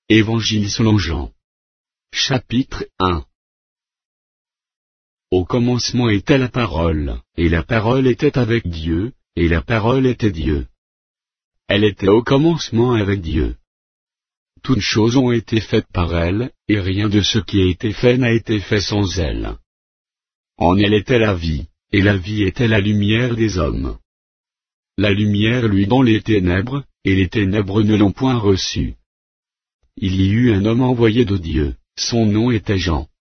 Évangile selon Jean. Chapitre 1. Au commencement était la parole, et la parole était avec Dieu, et la parole était Dieu. Elle était au commencement avec Dieu. Toutes choses ont été faites par elle, et rien de ce qui a été fait n'a été fait sans elle. En elle était la vie, et la vie était la lumière des hommes. La lumière luit dans les ténèbres, et les ténèbres ne l'ont point reçue. Il y eut un homme envoyé de Dieu, son nom était Jean.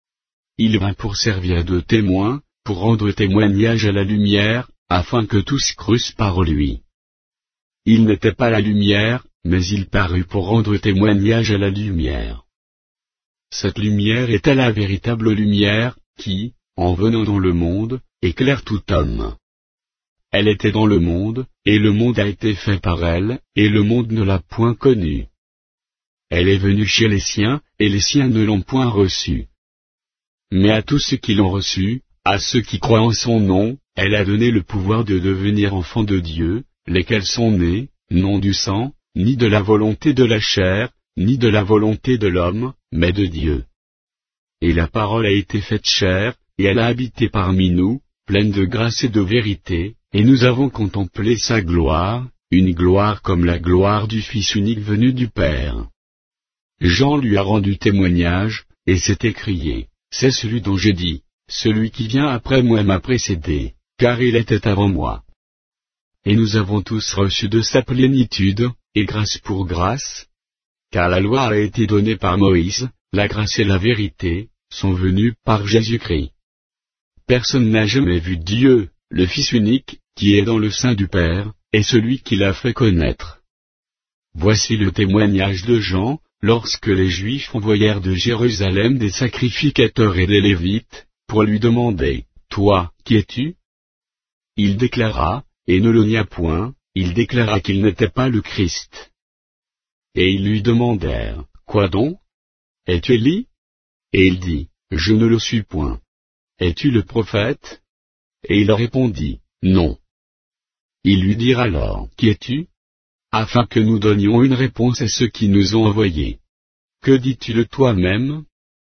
Il vint pour servir de témoin, pour rendre témoignage à la lumière, afin que tous crussent par lui. Il n'était pas la lumière, mais il parut pour rendre témoignage à la lumière. Cette lumière était la véritable lumière, qui, en venant dans le monde, éclaire tout homme. Elle était dans le monde, et le monde a été fait par elle, et le monde ne l'a point connue. Elle est venue chez les siens, et les siens ne l'ont point reçue. Mais à tous ceux qui l'ont reçue, à ceux qui croient en son nom, elle a donné le pouvoir de devenir enfants de Dieu, lesquels sont nés, non du sang, ni de la volonté de la chair, ni de la volonté de l'homme, mais de Dieu. Et la parole a été faite chair, et elle a habité parmi nous, pleine de grâce et de vérité, et nous avons contemplé sa gloire, une gloire comme la gloire du Fils unique venu du Père. Jean lui a rendu témoignage, et s'est écrié, c'est celui dont j'ai dit, celui qui vient après moi m'a précédé, car il était avant moi. Et nous avons tous reçu de sa plénitude, et grâce pour grâce, car la loi a été donnée par Moïse, la grâce et la vérité sont venues par Jésus-Christ. Personne n'a jamais vu Dieu, le Fils unique, qui est dans le sein du Père, et celui qui l'a fait connaître. Voici le témoignage de Jean, lorsque les Juifs envoyèrent de Jérusalem des sacrificateurs et des Lévites, pour lui demander, « Toi, qui es-tu » Il déclara, et ne le nia point, il déclara qu'il n'était pas le Christ. Et ils lui demandèrent, « Quoi donc? Es-tu Élie » Et il dit, « Je ne le suis point. » « Es-tu le prophète » Et il répondit, « Non. » Ils lui dirent alors, « Qui es-tu » afin que nous donnions une réponse à ceux qui nous ont envoyés. « Que dis-tu de toi-même »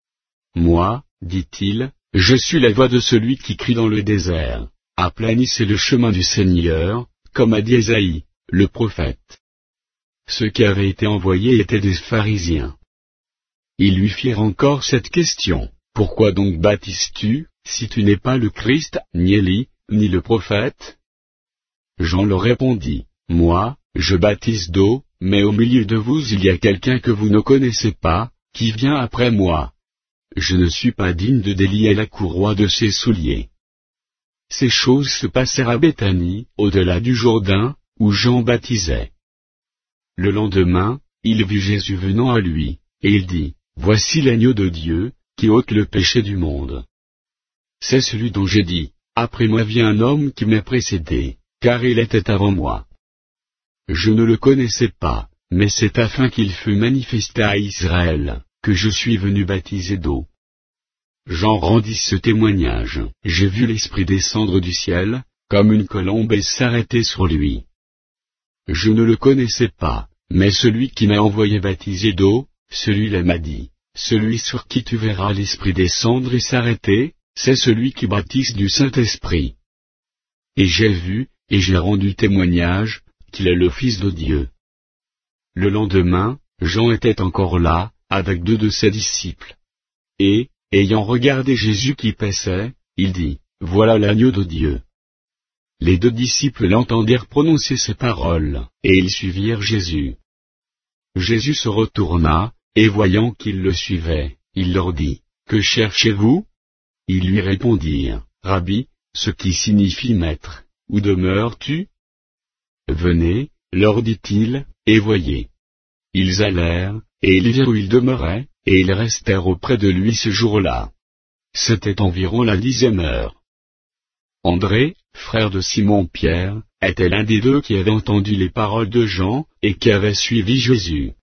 Moi, dit-il, je suis la voix de celui qui crie dans le désert, « Aplanissez le chemin du Seigneur » comme a dit Ésaïe, le prophète. Ceux qui avaient été envoyés étaient des pharisiens. Ils lui firent encore cette question, « Pourquoi donc baptises-tu, si tu n'es pas le Christ, ni Élie, ni le prophète » Jean leur répondit, « Moi, je baptise d'eau, mais au milieu de vous il y a quelqu'un que vous ne connaissez pas, qui vient après moi. Je ne suis pas digne de délier la courroie de ses souliers. » Ces choses se passèrent à Béthanie, au-delà du Jourdain, où Jean baptisait. Le lendemain, il vit Jésus venant à lui, et il dit, « Voici l'agneau de Dieu, qui ôte le péché du monde. C'est celui dont j'ai dit, après moi vient un homme qui m'a précédé, car il était avant moi. Je ne le connaissais pas, mais c'est afin qu'il fût manifesté à Israël, que je suis venu baptiser d'eau. » Jean rendit ce témoignage, « J'ai vu l'Esprit descendre du ciel, comme une colombe et s'arrêter sur lui. Je ne le connaissais pas, mais celui qui m'a envoyé baptiser d'eau, celui-là m'a dit, « Celui sur qui tu verras l'Esprit descendre et s'arrêter, c'est celui qui baptise du Saint-Esprit. » Et j'ai vu, et j'ai rendu témoignage, qu'il est le Fils de Dieu. Le lendemain, Jean était encore là, avec 2 de ses disciples. Et, ayant regardé Jésus qui paissait, il dit, « Voilà l'agneau de Dieu. » Les 2 disciples l'entendirent prononcer ces paroles, et ils suivirent Jésus. Jésus se retourna, et voyant qu'ils le suivaient, il leur dit, « Que cherchez-vous » Ils lui répondirent, « Rabbi, ce qui signifie maître, où demeures-tu » Venez, leur dit-il, et voyez. Ils allèrent, et ils virent où il demeurait, et ils restèrent auprès de lui ce jour-là. C'était environ la 10e heure. André, frère de Simon-Pierre, était l'un des 2 qui avait entendu les paroles de Jean, et qui avait suivi Jésus.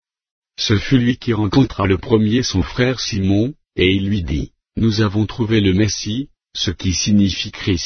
Ce fut lui qui rencontra le premier son frère Simon, et il lui dit, « Nous avons trouvé le Messie, ce qui signifie Christ. »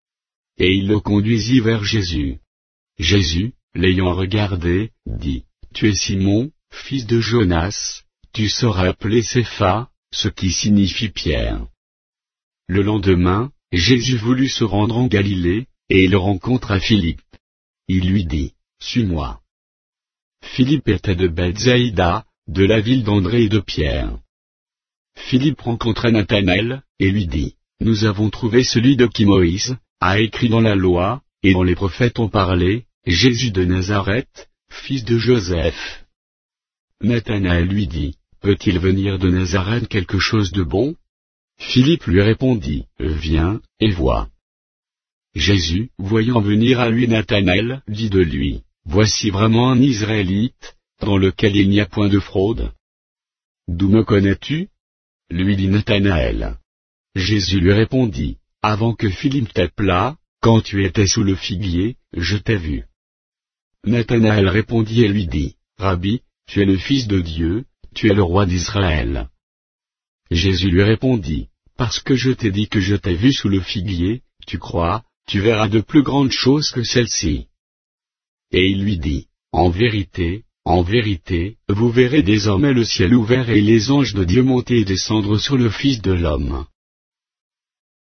Et il le conduisit vers Jésus. Jésus, l'ayant regardé, dit, « Tu es Simon, fils de Jonas, tu seras appelé Cépha, ce qui signifie Pierre. Le lendemain, Jésus voulut se rendre en Galilée, et il rencontra Philippe. Il lui dit, suis-moi. Philippe était de Bethsaïda, de la ville d'André et de Pierre. Philippe rencontra Nathanaël, et lui dit, nous avons trouvé celui de qui Moïse a écrit dans la loi, et dont les prophètes ont parlé, Jésus de Nazareth, fils de Joseph. Nathanaël lui dit, peut-il venir de Nazareth quelque chose de bon? Philippe lui répondit, viens, et vois. Jésus, voyant venir à lui Nathanaël, dit de lui, voici vraiment un Israélite, dans lequel il n'y a point de fraude. D'où me connais-tu? Lui dit Nathanaël. Jésus lui répondit, avant que Philippe t'appelât, quand tu étais sous le figuier, je t'ai vu. Nathanaël répondit et lui dit, Rabbi, tu es le Fils de Dieu, tu es le roi d'Israël. Jésus lui répondit, parce que je t'ai dit que je t'ai vu sous le figuier, tu crois, tu verras de plus grandes choses que celles-ci. Et il lui dit, en vérité, vous verrez désormais le ciel ouvert et les anges de Dieu monter et descendre sur le Fils de l'homme.